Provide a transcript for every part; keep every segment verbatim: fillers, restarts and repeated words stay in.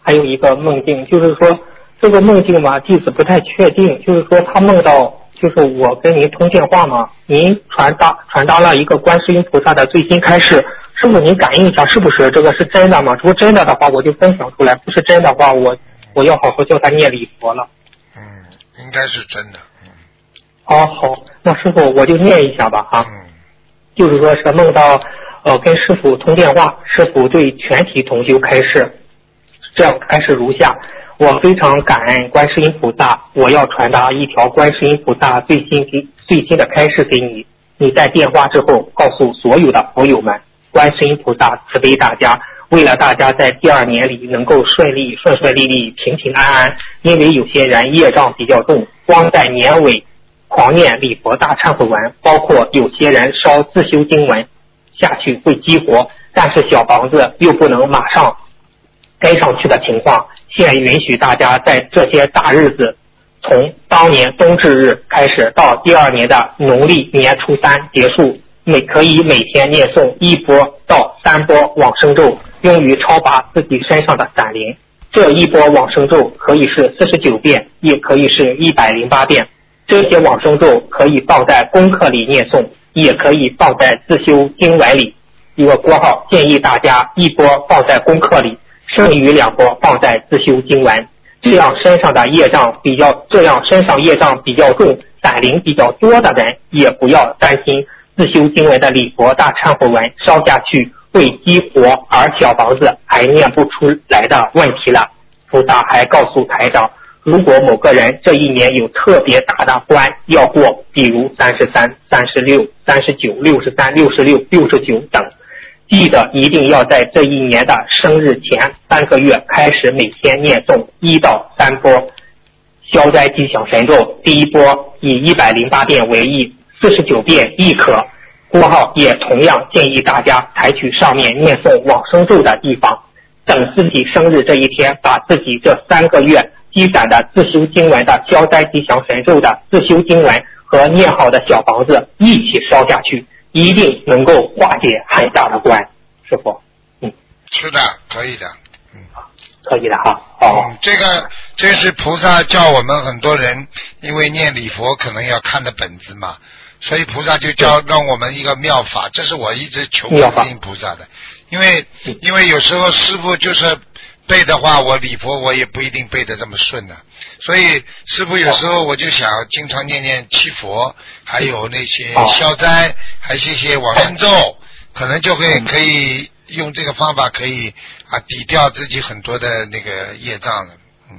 还有一个梦境，就是说这个梦境嘛，弟子不太确定，就是说他梦到就是我跟您通电话嘛，您传达传达了一个观世音菩萨的最新开示，师傅您感应一下是不是这个是真的吗？如果真的的话我就分享出来，不是真的话我我要好好叫他念礼佛了。 嗯，应该是真的。嗯。 好好，那师傅我就念一下吧哈。 嗯。 就是说是梦到呃跟师傅通电话，师傅对全体同修开示，这样开示如下：我非常感恩观世音菩萨，我要传达一条观世音菩萨最新给最新的开示给你。你在电话之后告诉所有的佛友们，观世音菩萨慈悲大家，为了大家在第二年里能够顺利顺顺利利平平安安，因为有些人业障比较重，光在年尾狂念礼佛大忏悔文，包括有些人烧自修经文下去会激活，但是小房子又不能马上该上去的情况，现允许大家在这些大日子，从当年冬至日开始到第二年的农历年初三结束，每可以每天念诵一波到三波往生咒，用于超拔自己身上的闪灵。这一波往生咒可以是四十九遍，也可以是一百零八遍。这些往生咒可以放在功课里念诵，也可以放在自修经文里。一个括号，建议大家一波放在功课里，剩余两波放在自修经文，这样身上的业障比较，这样身上业障比较重、闪灵比较多的人，也不要担心自修经文的礼佛大忏悔文烧下去会激活而小房子还念不出来的问题了。菩萨还告诉台长，如果某个人这一年有特别大的关要过，比如三十三、三十六、三十九、六十三、六十六、六十九等，记得一定要在这一年的生日前三个月开始每天念诵一到三波消灾吉祥神咒，第一波以一百零八遍为宜，四十九遍亦可。括号也同样建议大家采取上面念诵往生咒的地方，等自己生日这一天，把自己这三个月积攒的自修经文的消灾吉祥神咒的自修经文和念好的小房子一起烧下去，一定能够化解很大的关。师傅，嗯， 是的，可以的，嗯， 可以的哈。哦、 嗯，这个这是菩萨叫我们很多人，因为念礼佛可能要看的本子嘛，所以菩萨就教让我们一个妙法，这是我一直求观世音菩萨的，因为因为有时候师父就是背的话，我礼佛我也不一定背得这么顺的，所以师父有时候我就想经常念念七佛，还有那些消灾，还是一些往生咒，可能就会可以用这个方法可以啊抵掉自己很多的那个业障了。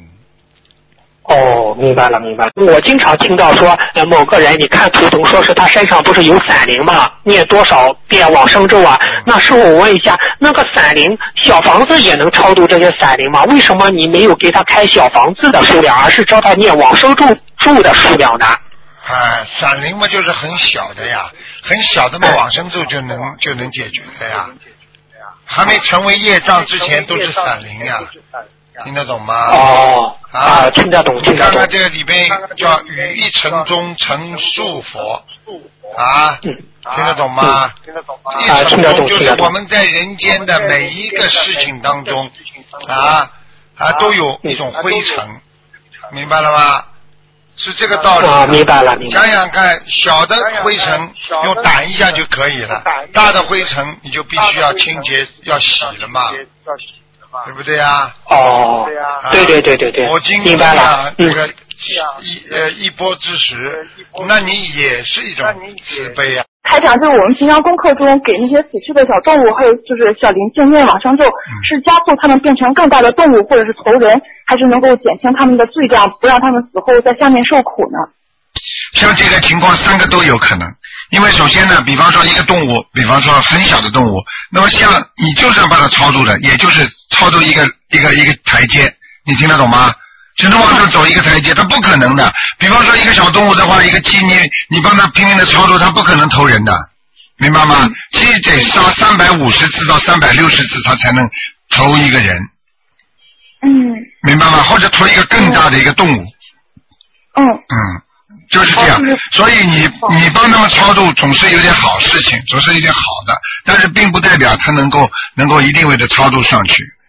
哦，明白了，明白了。我经常听到说，呃，某个人，你看图腾，说是他身上不是有闪灵吗？念多少遍往生咒啊？那师傅，我问一下，那个闪灵小房子也能超度这些闪灵吗？为什么你没有给他开小房子的数量，而是教他念往生咒咒的数量呢？ 啊，闪灵嘛，就是很小的呀，很小的嘛，往生咒就能就能解决的呀。还没成为业障之前都是闪灵呀。听得懂吗？ 哦， 啊， 听得懂，听得懂。 看看这个里边叫语一成中成数佛，啊，听得懂吗？听得懂吗？一成中就是我们在人间的每一个事情当中，啊啊都有一种灰尘，明白了吗？是这个道理。 啊，明白了，明白了。 想想看，小的灰尘用掸一下就可以了，大的灰尘你就必须要清洁，要洗了嘛。对不对啊？ 哦，对对对对对， 我经历了这个一呃一波之时，那你也是一种慈悲啊。 台长，就是我们平常功课中给那些死去的小动物，还有就是小灵性念往生咒，嗯、是加速他们变成更大的动物，或者是投人，还是能够减轻他们的罪量，不让他们死后在下面受苦呢？ 像这个情况，三个都有可能。因为首先呢，比方说一个动物，比方说很小的动物，那么像你就是要把它超度的，也就是超度一个一个一个台阶，你听得懂吗？只能往上走一个台阶，它不可能的。比方说一个小动物的话，一个鸡，你你帮它拼命的超度，它不可能投人的，明白吗？鸡得杀三百五十次到三百六十次，它才能投一个人。 嗯， 明白吗？或者投一个更大的一个动物。 嗯嗯。就是这样，所以你你帮他们超度总是有点好事情，总是有点好的，但是并不代表他能够能够一定会的超度上去，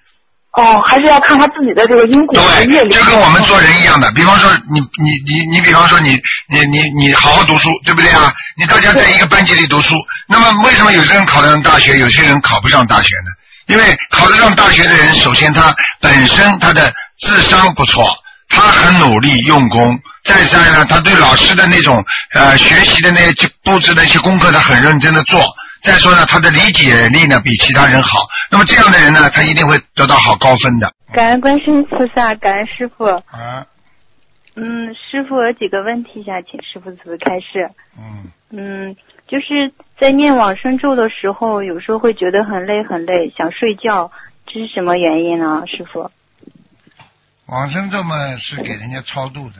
哦，还是要看他自己的这个因果和业力。对，就跟我们做人一样的，比方说你你你你，比方说你你你你好好读书，对不对啊？你大家在一个班级里读书，那么为什么有些人考得上大学，有些人考不上大学呢？因为考得上大学的人，首先他本身他的智商不错，他很努力用功，再三呢，他对老师的那种呃学习的那些布置的一些功课，他很认真的做。再说呢，他的理解力呢比其他人好，那么这样的人呢，他一定会得到好高分的。 感恩观世音菩萨，感恩师父。 啊。 嗯，师父有几个问题想请师父慈悲开示。 嗯。 嗯，就是在念往生咒的时候，有时候会觉得很累很累，想睡觉，这是什么原因呢，师父？ 往生咒嘛，是给人家超度的。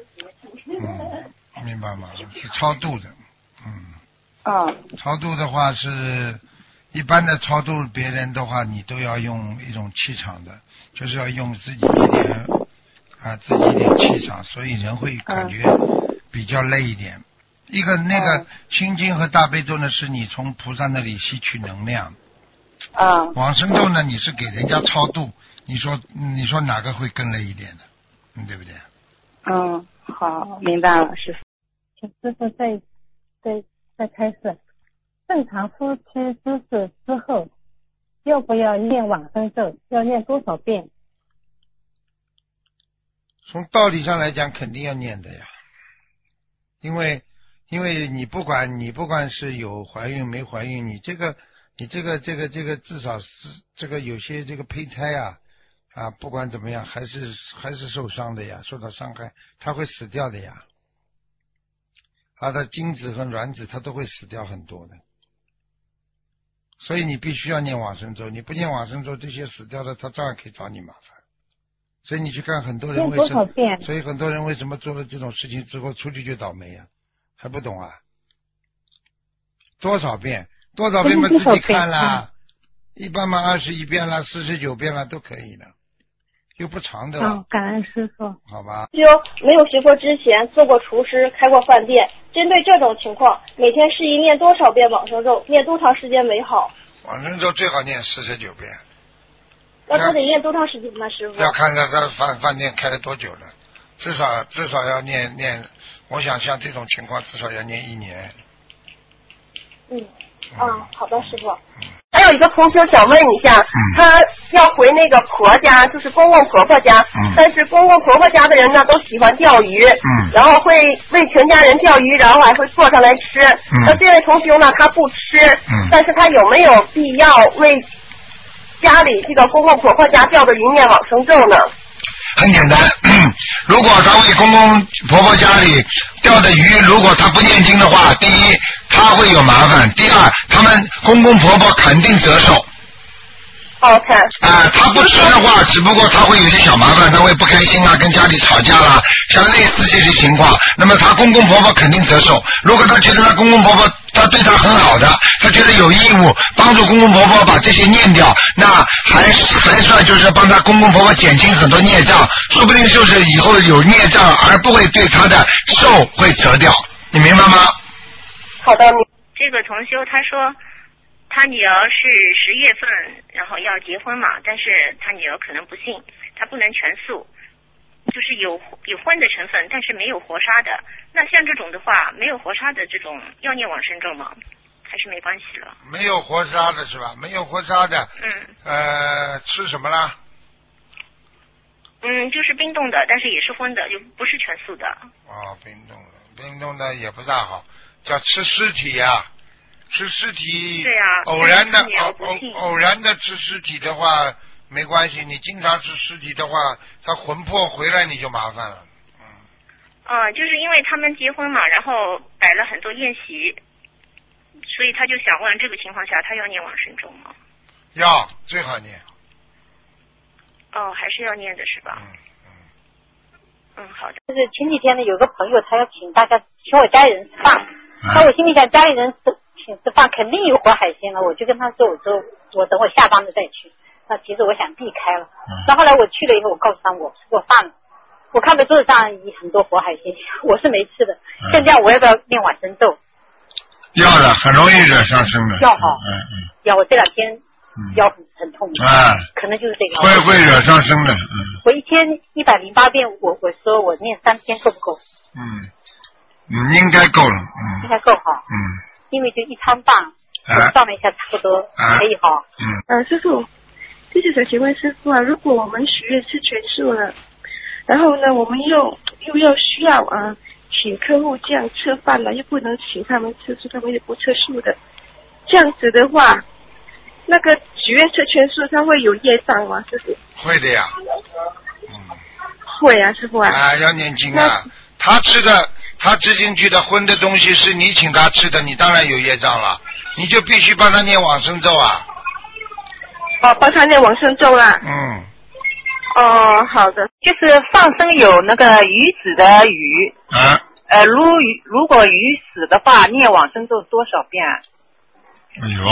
嗯，明白吗？是超度的。嗯。 哦， 超度的话是一般的超度别人的话，你都要用一种气场的，就是要用自己一点啊自己一点气场，所以人会感觉比较累一点。一个那个心经和大悲咒呢，是你从菩萨那里吸取能量。 啊。 往生咒呢，你是给人家超度，你说你说哪个会更累一点的？嗯，对不对？ 嗯，好，明白了，师父。 请师父再再。再开始，正常夫妻之事之后，要不要念往生咒？要念多少遍？ 从道理上来讲，肯定要念的呀，因为因为你不管你不管是有怀孕没怀孕，你这个你这个这个这个至少是这个有些这个胚胎啊啊，不管怎么样，还是还是受伤的呀，受到伤害，它会死掉的呀。它的精子和卵子它都会死掉很多的，所以你必须要念往生咒，你不念往生咒，这些死掉的它照样可以找你麻烦。所以你去看很多人为什么，所以很多人为什么做了这种事情之后出去就倒霉啊？还不懂啊？多少遍？多少遍嘛自己看啦，一般嘛二十一遍啦，四十九遍啦都可以的。又不长的了。 嗯，感恩师父。 好吧。 就没有学佛之前做过厨师，开过饭店，针对这种情况，每天适宜念多少遍往生咒？念多长时间为好？ 往生咒最好念四十九遍。 那他得念多长时间呢，师傅？ 要看他他饭饭店开了多久了，至少至少要念念，我想像这种情况至少要念一年。 嗯，啊，好的，师傅。 嗯。 还有一个同学想问一下， 嗯、 他要回那个婆家，就是公公婆婆家， 嗯、 但是公公婆婆家的人呢都喜欢钓鱼， 嗯、 然后会为全家人钓鱼，然后还会做上来吃。 嗯、 那这位同学呢，他不吃， 嗯、 但是他有没有必要为家里这个公公婆婆家钓的鱼念往生咒呢？ 很简单，如果他为公公婆婆家里钓的鱼，如果他不念经的话，第一他会有麻烦，第二他们公公婆婆肯定折寿。 OK。 啊、呃，他不吃的话，只不过他会有些小麻烦，他会不开心啊，跟家里吵架啦，像类似这些情况，那么他公公婆婆肯定折寿。如果他觉得他公公婆婆他对他很好的，他觉得有义务帮助公公婆婆把这些念掉，那还还算就是帮他公公婆婆减轻很多孽障，说不定就是以后有孽障而不会对他的寿会折掉，你明白吗？ 好的。 这个同修他说他女儿是十月份然后要结婚嘛，但是他女儿可能不信，他不能全素，就是有有荤的成分但是没有活杀的，那像这种的话没有活杀的这种要念往生咒吗？还是没关系了？ 没有活杀的是吧？没有活杀的。 嗯。 呃，吃什么啦？ 嗯，就是冰冻的，但是也是荤的，就不是全素的。 哦，冰冻的，冰冻的也不大好，叫吃尸体呀、啊，吃尸体。 对呀、啊。 偶然的偶偶偶然的吃尸体的话没关系，你经常吃尸体的话，他魂魄回来你就麻烦了。嗯。 啊、呃，就是因为他们结婚嘛，然后摆了很多宴席，所以他就想问，这个情况下他要念往生咒吗？ 要，最好念。 哦，还是要念的是吧？ 嗯嗯。 嗯，好的。 就是前几天呢，有个朋友他要请大家请我家里人吃饭，那、嗯、我心里想家里人吃请吃饭肯定有活海鲜了，我就跟他说，我说我等我下班了再去。那其实我想避开了，那、嗯、后来我去了以后，我告诉他我吃过饭了，我看到桌子上有很多活海鲜，我是没吃的。嗯、现在我要不要念往生咒？ 要的，很容易惹上身的。 要好。 嗯嗯。 要我这两天腰很很痛。 啊， 可能就是这个。 会会惹上身的，嗯。 我一天一百零八遍，我我说我念三天够不够？ 嗯，嗯，应该够了，嗯。 应该够哈。 嗯。 因为就一汤半，我算了一下，差不多可以哈。 嗯。 呃，师傅，就是想请问师傅啊，如果我们许愿吃全素了，然后呢，我们又又要需要啊、呃、请客户这样吃饭了，又不能请他们吃素，他们又不吃素的，这样子的话，那个许愿吃全素，它会有业障吗？师傅？ 会的呀。嗯。 会啊，师傅啊。 啊，要念经啊！他吃的，他吃进去的荤的东西是你请他吃的，你当然有业障了，你就必须帮他念往生咒啊。 哦，帮他念往生咒啦。 嗯。 哦，好的。 就是放生有那个鱼死的鱼。 啊。 呃，如鱼如果鱼死的话，念往生咒多少遍？ 哎呦，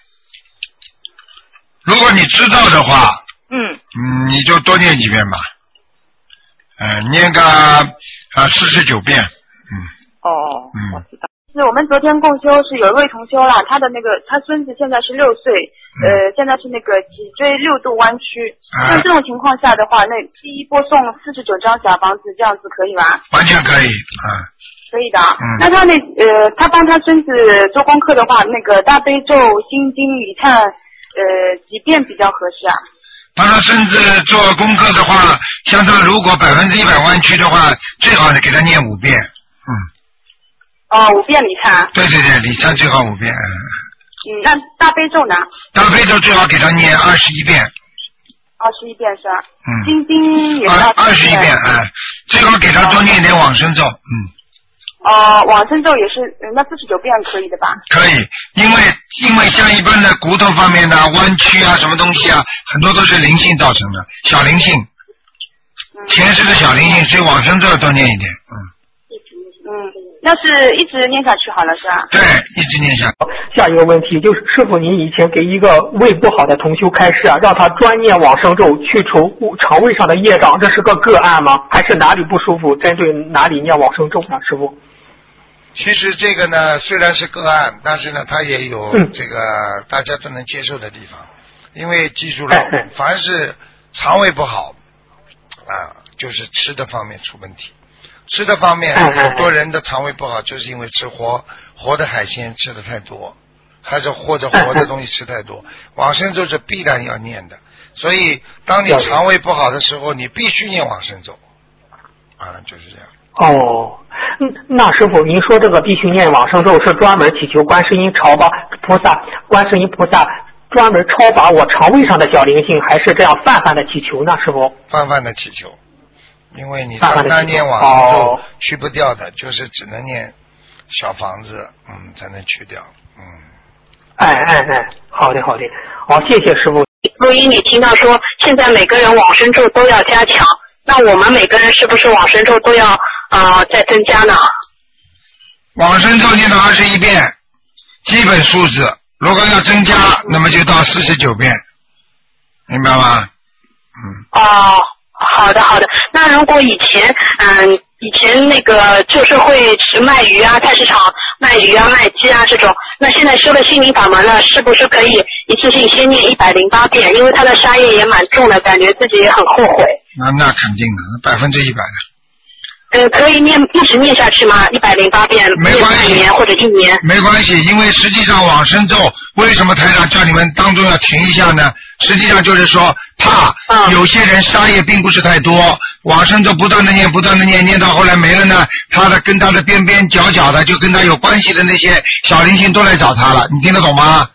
如果你知道的话， 嗯， 嗯，你就多念几遍吧。呃，念个啊四十九遍。嗯。 哦。 嗯。 我知道。 是我们昨天共修是有位同修啦，他的那个他孙子现在是六岁，呃，现在是那个脊椎六度弯曲。像这种情况下的话，那第一波送四十九张小房子，这样子可以吗？ 完全可以，啊、嗯。 可以的。 嗯。 那他那呃，他帮他孙子做功课的话，那个大悲咒、心经、礼忏，呃，几遍比较合适啊？ 帮他孙子做功课的话，像他如果百分之一百弯曲的话，最好的给他念五遍，嗯。 哦，五遍礼忏。对对对，礼忏最好五遍。 嗯，那大悲咒呢？ 大悲咒最好给他念二十一遍。 二十一遍是吧？ 嗯。 心经也是二十一遍，哎，最好给他多念点往生咒，嗯。 哦，往生咒也是，那四十九遍可以的吧？ 可以，因为因为像一般的骨头方面的弯曲啊，什么东西啊，很多都是灵性造成的，小灵性。嗯。前世的小灵性，所以往生咒多念一点，嗯。 嗯，那是一直念下去好了是吧？ 对，一直念下去。 下一个问题就是，师傅，您以前给一个胃不好的同修开示啊，让他专念往生咒去除肠胃上的业障，这是个个案吗？还是哪里不舒服，针对哪里念往生咒呢？师傅？ 其实这个呢，虽然是个案，但是呢，它也有这个大家都能接受的地方。嗯、因为记住了，凡是肠胃不好啊，就是吃的方面出问题。吃的方面，很多人的肠胃不好，就是因为吃活活的海鲜吃的太多，还是或者活的东西吃太多。往生咒是必然要念的，所以当你肠胃不好的时候，你必须念往生咒，啊，就是这样。 哦，那师傅，您说这个必须念往生咒，是专门祈求观世音超拔菩萨，观世音菩萨专门超拔我肠胃上的小灵性，还是这样泛泛的祈求呢？师傅？ 泛泛的祈求。因为你单单念往生咒去不掉的，就是只能念小房子，嗯，才能去掉，嗯。 哎哎哎，好的好的，好，谢谢师傅。 录音里听到说，现在每个人往生咒都要加强，那我们每个人是不是往生咒都要啊、呃、再增加呢？ 往生咒念到二十一遍，基本数字，如果要增加，那么就到四十九遍，明白吗？嗯。 哦。好的好的，那如果以前嗯以前那个就是会吃卖鱼啊，菜市场卖鱼啊卖鸡啊这种，那现在修了心灵法门了，是不是可以一次性先念一百零八遍？因为他的杀业也蛮重的，感觉自己也很后悔。 那那肯定的，百分之一百的。 呃，可以念一直念下去吗？一百零八遍， 没关系， 一年或者一年。 没关系，因为实际上往生咒为什么台长叫你们当中要停一下呢？实际上就是说，怕有些人杀业并不是太多，往生咒不断的念，不断的念，念到后来没了呢，他的跟他的边边角角的，就跟他有关系的那些小灵性都来找他了，你听得懂吗？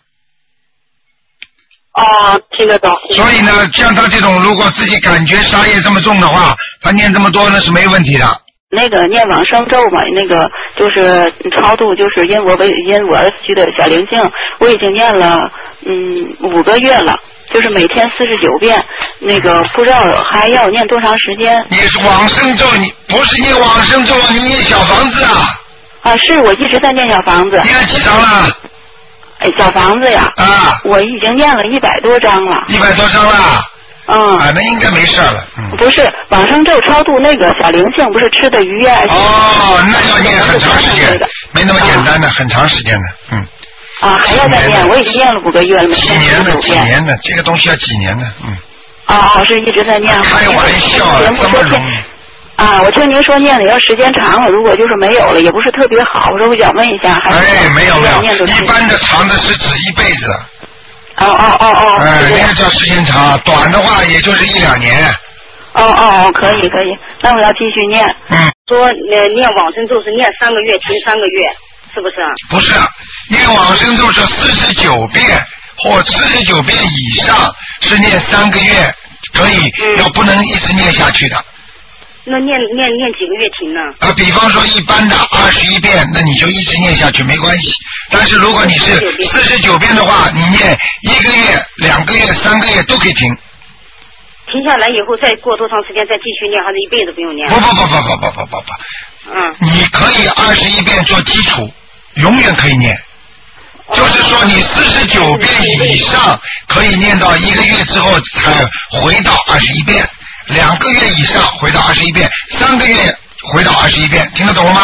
哦，听得懂。 所以呢，像他这种，如果自己感觉杀业这么重的话，他念这么多那是没问题的。 那个念往生咒嘛，那个就是超度，就是因我为因我而死的小灵性，我已经念了嗯五个月了，就是每天四十九遍，那个不知道还要念多长时间。 你是往生咒，你不是念往生咒，你念小房子啊？ 啊，是我一直在念小房子。 念了几张了？ 哎，小房子呀， 啊， 我已经念了一百多张了。 一百多张了。 嗯， 啊，那应该没事了。嗯， 不是往生咒超度那个小灵性，不是吃的鱼啊？ 哦，那要念很长时间，没那么简单的，啊、很长时间的。嗯。 啊，还要再念，我已经念了五个月了，每天几年的？几遍。 年的？这个东西要几年的？嗯。 哦，是一直在念。 开玩笑，这么容易。 啊，我听您说念了要时间长了，如果就是没有了，也不是特别好。我说我想问一下，还是哎，没有没有，一般的长的是指一辈子。 哦哦哦哦。 哎，那个叫时间长，短的话也就是一两年。 哦哦哦，可以可以，那我要继续念。 嗯。 说呃念往生咒是念三个月停三个月，是不是？ 不是，念往生咒是四十九遍或四十九遍以上是念三个月，可以， 嗯、 要不能一直念下去的。 那念念念几个月停呢？ 啊，比方说一般的二十一遍，那你就一直念下去没关系。但是如果你是四十九遍的话，你念一个月、两个月、三个月都可以停。 停下来以后再过多长时间再继续念，还是一辈子不用念？ 不不不不不不不不不。 嗯。 你可以二十一遍做基础，永远可以念。哦、就是说你四十九遍以上可以念到一个月之后才回到二十一遍。两个月以上回到二十一遍，三个月回到二十一遍，听得懂吗？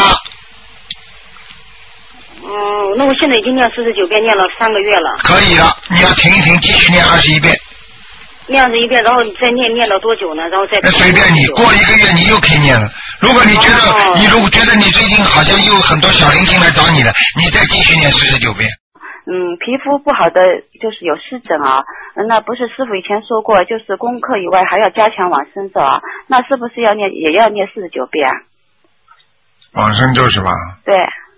嗯，那我现在已经念四十九遍，念了三个月了。 可以了，你要停一停，继续念二十一遍。 念二十一遍，然后你再念念到多久呢？然后再。 那随便你，过一个月你又可以念了。如果你觉得、哦、你如果觉得你最近好像又有很多小灵性来找你了，你再继续念四十九遍。 嗯，皮肤不好的就是有湿疹啊，那不是师傅以前说过，就是功课以外还要加强往生咒啊，那是不是要念也要念四十九遍？ 往生咒是吧？ 对。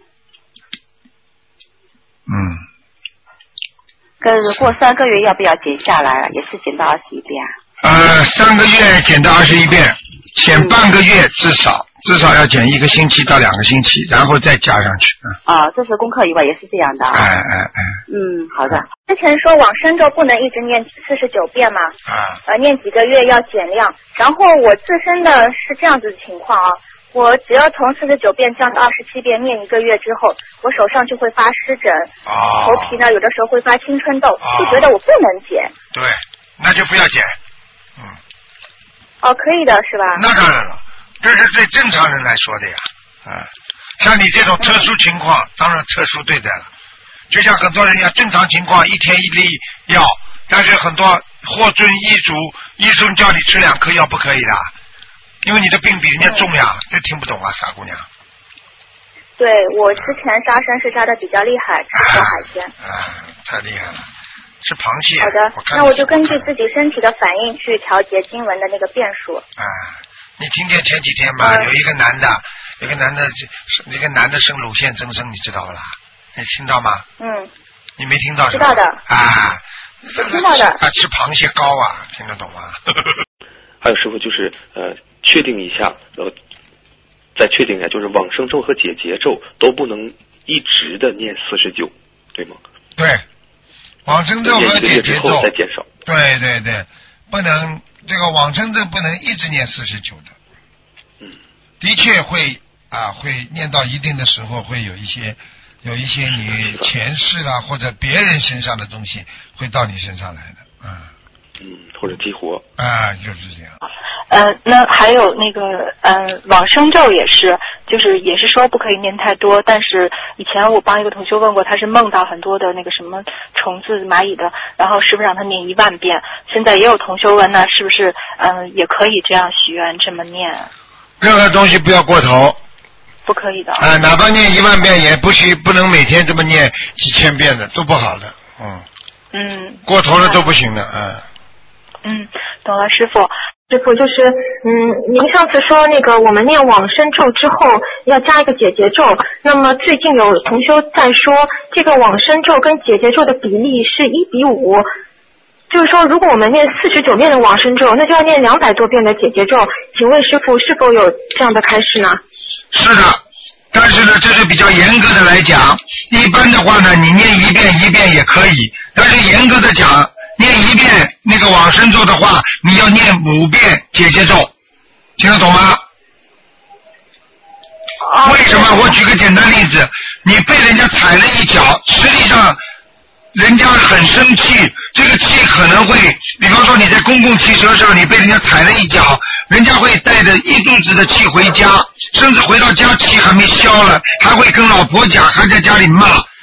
嗯。 可是过三个月要不要减下来？也是减到二十一遍。 呃，三个月减到二十一遍，减半个月至少。至少要减一个星期到两个星期，然后再加上去。 嗯、啊，这是功课以外也是这样的。 哎哎哎。 嗯，好的。 之前说往生咒不能一直念四十九遍嘛， 啊， 呃，念几个月要减量。然后我自身的是这样子的情况啊，我只要从四十九遍降到二十七遍，念一个月之后，我手上就会发湿疹， 啊、 头皮呢有的时候会发青春痘，啊、就觉得我不能减。 对，那就不要减。嗯。 哦，可以的是吧？ 那当然了。这是对正常人来说的呀，啊，像你这种特殊情况，当然特殊对待了。就像很多人一样，正常情况一天一粒药，但是很多获遵医嘱，医生叫你吃两颗药不可以的，因为你的病比人家重呀，嗯、这听不懂啊，傻姑娘。 对，我之前杀生是杀的比较厉害，吃过海鲜。 啊，太厉害了，吃螃蟹。 好的， 我那我就根据自己身体的反应去调节经文的那个变数。 啊。你听见前几天嘛，有一个男的，有一个男的，一个男的生乳腺增生，你知道不啦？你听到吗？ 嗯。 你没听到是吧？ 知道的。 啊。 我听到的。 啊，吃螃蟹膏啊，听得懂吗？ 还有师傅就是呃，确定一下，然后再确定一下，就是往生咒和解结咒都不能一直的念四十九，对吗？ 对，往生咒和解结咒再减少。 对对对，不能。这个往生咒不能一直念四十九的， 嗯， 的确会啊，会念到一定的时候，会有一些有一些你前世啊或者别人身上的东西会到你身上来的，嗯， 嗯，或者激活啊，就是这样。 呃，那还有那个呃，往生咒也是，就是也是说不可以念太多，但是以前我帮一个同学问过，他是梦到很多的那个什么虫子、蚂蚁的，然后是不是让他念一万遍？现在也有同学问，那是不是嗯、呃、也可以这样许愿这么念？ 任何东西不要过头。 不可以的。 啊，哪怕念一万遍，也不许不能每天这么念几千遍的，都不好的，嗯。 嗯。 过头了都不行的，嗯。 嗯，懂了，师傅。 师傅就是，嗯，您上次说那个我们念往生咒之后要加一个解结咒，那么最近有同修在说，这个往生咒跟解结咒的比例是一比五，就是说如果我们念四十九遍的往生咒，那就要念两百多遍的解结咒，请问师傅是否有这样的开示呢？ 是的，但是呢，这是比较严格的来讲，一般的话呢，你念一遍一遍也可以，但是严格的讲。念一遍那个往生咒的话，你要念五遍解结咒，听得懂吗？为什么？我举个简单例子，你被人家踩了一脚，实际上人家很生气，这个气可能会，比方说你在公共汽车上，你被人家踩了一脚，人家会带着一肚子的气回家，甚至回到家气还没消了，还会跟老婆讲，还在家里骂。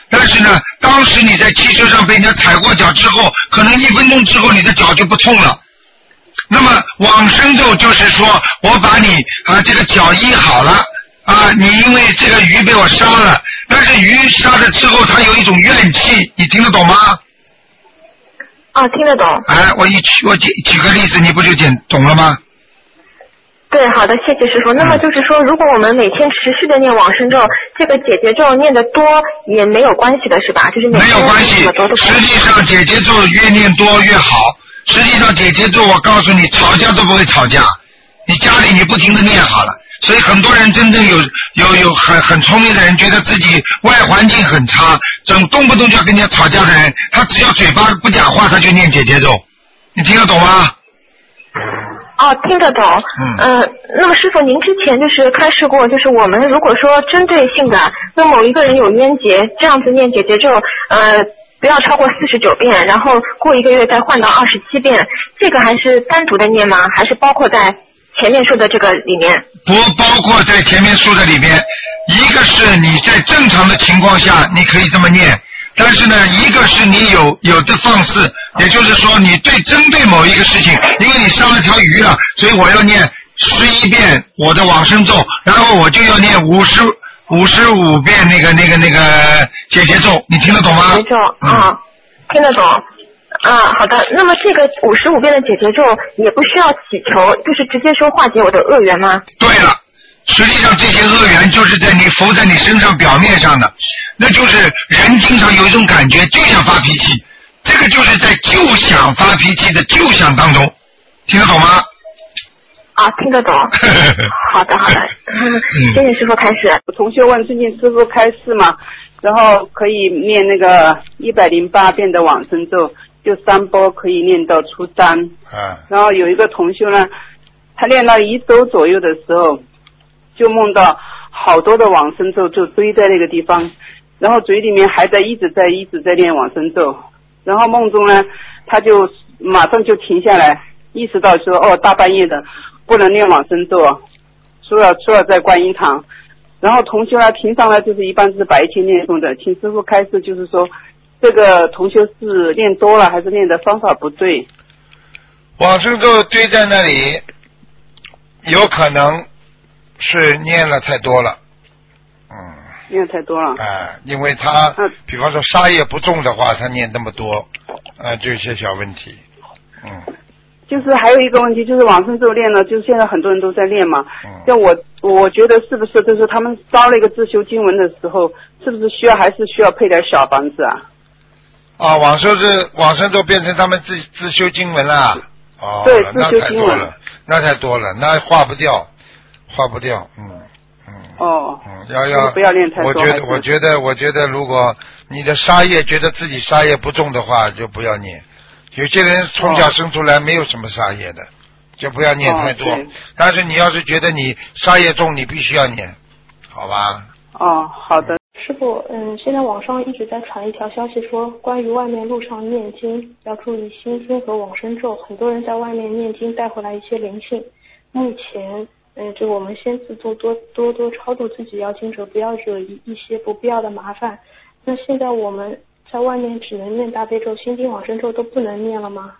但是呢，当时你在汽车上被人家踩过脚之后，可能一分钟之后你的脚就不痛了。那么往生咒就是说，我把你啊这个脚医好了啊，你因为这个鱼被我杀了，但是鱼杀了之后它有一种怨气，你听得懂吗？ 啊，听得懂。 哎，我一举我举举个例子，你不就简懂了吗？ 对，好的，谢谢师傅。那么就是说，如果我们每天持续的念往生咒，这个解结咒念得多也没有关系的是吧？就是每天没有关系，实际上解结咒越念多越好。实际上解结咒，我告诉你，吵架都不会吵架，你家里你不停的念好了。所以很多人真正有有有很很聪明的人，觉得自己外环境很差，整动不动就要跟人家吵架的人，他只要嘴巴不讲话，他就念解结咒。你听得懂吗？ 哦，听得懂。嗯。呃，那么师傅，您之前就是开示过，就是我们如果说针对性的跟某一个人有冤结，这样子念解结咒，呃，不要超过四十九遍，然后过一个月再换到二十七遍，这个还是单独的念吗？还是包括在前面说的这个里面？ 不包括在前面说的里面，一个是你在正常的情况下你可以这么念。但是呢，一个是你有有的放肆，也就是说你对针对某一个事情，因为你杀了条鱼了，所以我要念十一遍我的往生咒，然后我就要念五十五十五遍那个那个那个解结咒，你听得懂吗？ 解结咒啊、嗯，听得懂啊。好的，那么这个五十五遍的解结咒也不需要祈求，就是直接说化解我的恶缘吗？ 对了。实际上这些恶缘就是在你浮在你身上表面上的，那就是人经常有一种感觉就想发脾气，这个就是在就想发脾气的就想当中，听得懂吗？ 啊，听得懂。好的好的，谢谢师傅开始。 同学问最近师傅开示嘛，然后可以念那个一百零八遍的往生咒，就三波可以念到初三。 啊。 然后有一个同学呢，他念到一周左右的时候，就梦到好多的往生咒就堆在那个地方，然后嘴里面还在一直在一直在念往生咒，然后梦中呢他就马上就停下来，意识到说哦大半夜的不能念往生咒，说了说了在观音堂，然后同修呢平常呢就是一般是白天念诵的，请师父开示就是说这个同修是念多了还是念的方法不对？ 往生咒堆在那里有可能是念了太多了，嗯， 念太多了， 哎、呃，因为他，嗯、比方说杀业不重的话，他念那么多，呃，就一些小问题，嗯。 就是还有一个问题，就是往生咒练了，就是现在很多人都在练嘛。嗯。像我，我觉得是不是就是他们烧了一个自修经文的时候，是不是需要还是需要配点小房子啊？ 啊，往生是往生咒变成他们自自修经文了。哦， 对，自修经文了，那太多了，那化不掉。化不掉，嗯嗯。 哦。 嗯，要要不要练太多。 我觉得，我觉得，我觉得，如果你的杀业觉得自己杀业不重的话，就不要念。有些人从小生出来没有什么杀业的，哦、就不要念太多。哦、但是你要是觉得你杀业重，你必须要念，好吧？ 哦，好的。 师傅，嗯，现在网上一直在传一条消息说，关于外面路上念经要注意心经和往生咒，很多人在外面念经带回来一些灵性。目前。嗯，就我们先自做多多多超度自己要经者，不要惹一一些不必要的麻烦。那现在我们在外面只能念大悲咒、心经、往生咒都不能念了吗？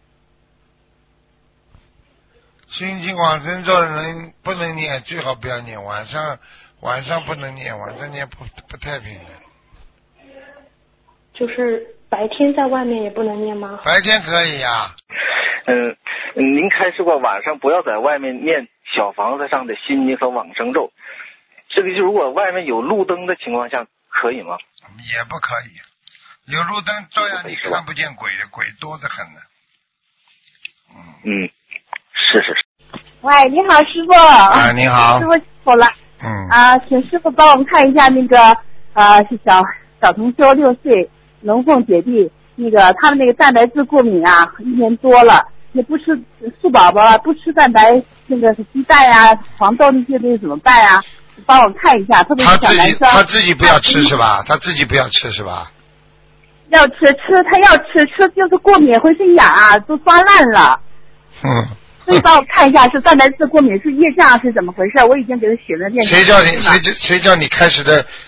心经、往生咒能不能念？最好不要念，晚上晚上不能念，晚上念不不太平的。 就是白天在外面也不能念吗？ 白天可以呀、啊。 嗯，您开示过晚上不要在外面念小房子上的心经和往生咒，这个就如果外面有路灯的情况下可以吗？ 也不可以，有路灯照样你看不见鬼的，鬼多得很呢。 嗯，是是是。 喂，你好，师傅。 啊，你好。 师傅辛苦了。 嗯。 啊，请师傅帮我们看一下那个呃，是小小同修六岁，龙凤姐弟，那个他们那个蛋白质过敏啊，一年多了。也不吃素宝宝，不吃蛋白，那个鸡蛋啊、黄豆那些东西怎么办啊？帮我看一下，特别是小男生。 他自己不要吃是吧？他自己不要吃是吧？ 要吃吃，他要吃吃，就是过敏，浑身痒啊，都抓烂了。 嗯。 所以帮我看一下，是蛋白质过敏是业障是怎么回事？我已经给他写了念。 谁叫你谁谁叫你开始的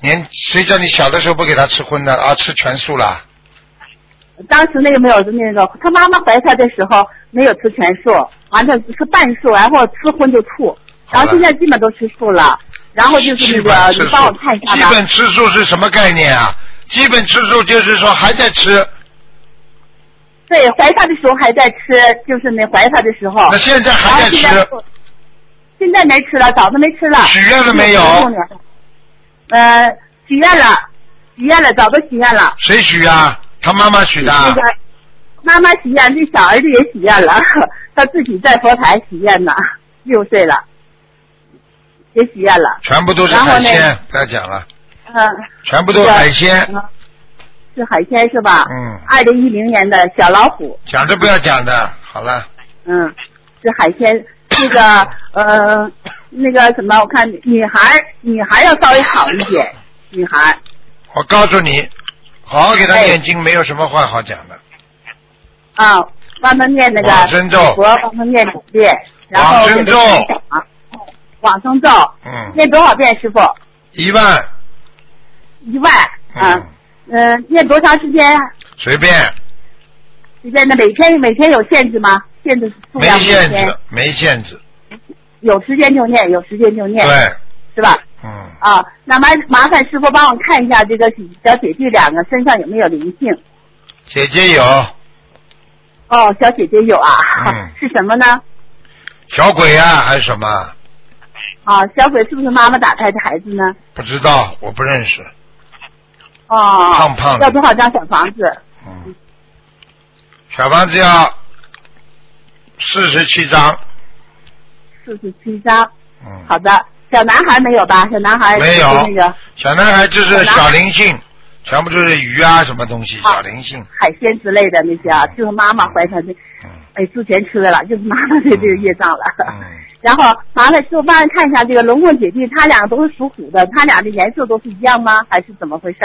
年谁叫你小的时候不给他吃荤的啊？吃全素了？ 当时那个没有那个，他妈妈怀他的时候没有吃全素，完了吃半素，然后吃荤就吐，然后现在基本都吃素了。然后就是那个，你帮我看一下吧。 基本吃素是什么概念啊？基本吃素就是说还在吃。 对，怀他的时候还在吃，就是那怀他的时候。 那现在还在吃？ 现在没吃了，早都没吃了。 许愿了没有？ 呃，许愿了，许愿了，早都许愿了。 谁许啊？他妈妈许的。 那个妈妈许愿，这小儿子也许愿了，他自己在佛台许愿呢，六岁了，也许愿了。 全部都是海鲜，不要讲了。 嗯。 全部都是海鲜。 是海鲜是吧？ 嗯。 二零一零年的小老虎。 讲都不要讲的，好了。 嗯，是海鲜。那个呃，那个什么，我看女孩女孩要稍微好一点，女孩。 我告诉你，好好给他念经，没有什么话好讲的。 啊，帮他念那个往生咒， 我帮他念两遍，然后往生咒， 往生咒， 嗯， 念多少遍，师傅？ 一万。 一万，嗯，嗯、呃，念多长时间？ 随便。 随便的，每天每天有限制吗？限制数量？ 没限制，没限制。 有时间就念，有时间就念， 对， 是吧？ 嗯。 啊，那麻麻烦师傅帮我看一下这个小姐弟两个身上有没有灵性？ 姐姐有。 哦，小姐姐有啊。 嗯。 是什么呢？ 小鬼啊，还是什么？ 啊，小鬼是不是妈妈打胎的孩子呢？ 不知道，我不认识。 哦。 胖胖的。 要多少张小房子？ 嗯。小房子要四十七张。 四十七张。 嗯。 好的，小男孩没有吧？小男孩没有。 那个小男孩就是小灵性，全部都是鱼啊，什么东西，小灵性。 海鲜之类的那些啊，就是妈妈怀他的，哎，之前吃的了，就是妈妈的这个业障了。嗯。然后麻烦师傅帮人看一下这个龙凤姐弟，他俩都是属虎的，他俩的颜色都是一样吗？还是怎么回事？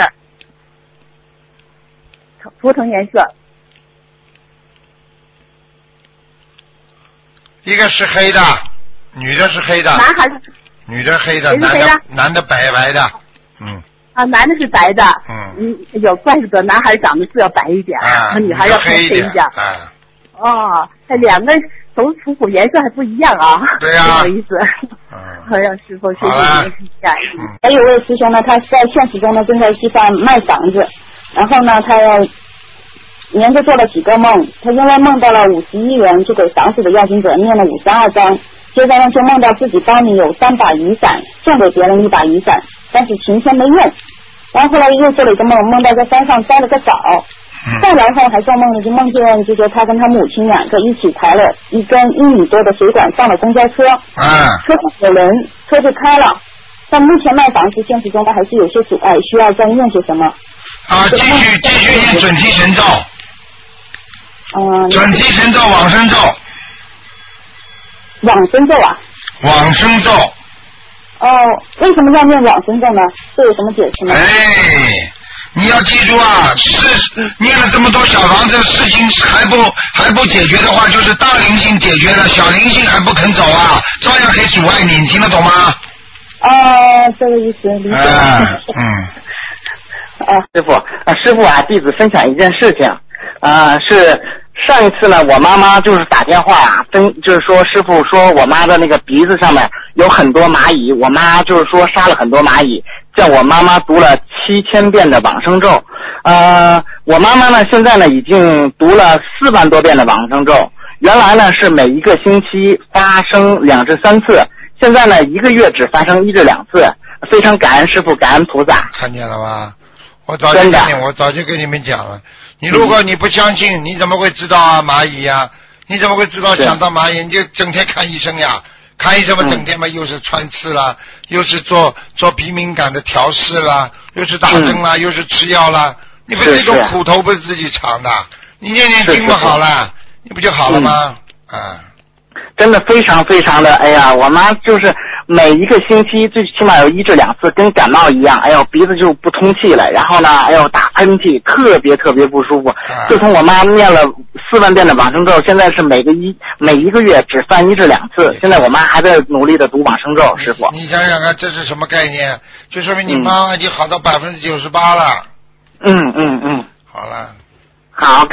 图腾颜色。 一个是黑的，女的是黑的。 男孩是。 女的黑的，男的男的白白的，嗯。 啊，男的是白的。 嗯。 嗯，有怪不得男孩长得是要白一点， 啊、 女孩要黑一点。 啊。 哦，这两个都属虎，颜色还不一样啊。 对呀、啊。 不好意思。嗯。好呀，师傅，谢谢您。 嗯。还有位师兄呢，他在现实中呢正在西方卖房子，然后呢，他要连着做了几个梦，他因为梦到了五十亿元，就给房子的要经者念了五十二章。接着呢，就梦到自己包里有三把雨伞，送给别人一把雨伞，但是晴天没用。然后后来又做了一个梦，梦到在山上摘了个枣。再然后还做梦呢，就梦见就说他跟他母亲两个一起抬了一根一米多的水管上了公交车。 啊。 车上有人，车就开了。但目前卖房子现实中呢还是有些阻碍，需要再用些什么？ 啊，继续继续念准提神咒。 嗯。 准提神咒，往生咒。 往生咒啊？ 往生咒。 哦，为什么要念往生咒呢？这有什么解释吗？ 哎，你要记住啊，是念了这么多小房子，事情还不还不解决的话，就是大灵性解决了，小灵性还不肯走啊，照样可以阻碍你，你听得懂吗？ 哦，这个意思，理解。 啊、嗯。 啊，师傅啊，师傅啊，弟子分享一件事情啊，是。上一次呢，我妈妈就是打电话啊，跟就是说师傅说我妈的那个鼻子上面有很多蚂蚁，我妈就是说杀了很多蚂蚁，叫我妈妈读了七千遍的往生咒。呃，我妈妈呢现在呢已经读了四万多遍的往生咒，原来呢是每一个星期发生两至三次，现在呢一个月只发生一至两次，非常感恩师傅，感恩菩萨。 看见了吧？我早就跟你，我早就跟你们讲了。你如果你不相信，你怎么会知道啊蚂蚁呀、啊？你怎么会知道想到蚂蚁？你就整天看医生呀，看医生嘛，整天嘛又是穿刺啦，又是做做鼻敏感的调试啦，又是打针啦，嗯、又是吃药啦，你不这种苦头不是自己尝的？你念念经不好了，你不就好了吗？ 嗯、啊，真的非常非常的，哎呀，我妈就是。每一个星期最起码有一至两次，跟感冒一样，哎呦鼻子就不通气了，然后呢，哎呦打喷嚏，特别特别不舒服。自从我妈念了四万遍的往生咒，现在是每个一每一个月只犯一至两次。现在我妈还在努力的读往生咒，师傅。 你想想看，这是什么概念？ 就说明你妈妈已经好到百分之九十八了。 嗯嗯嗯。 好了。 好，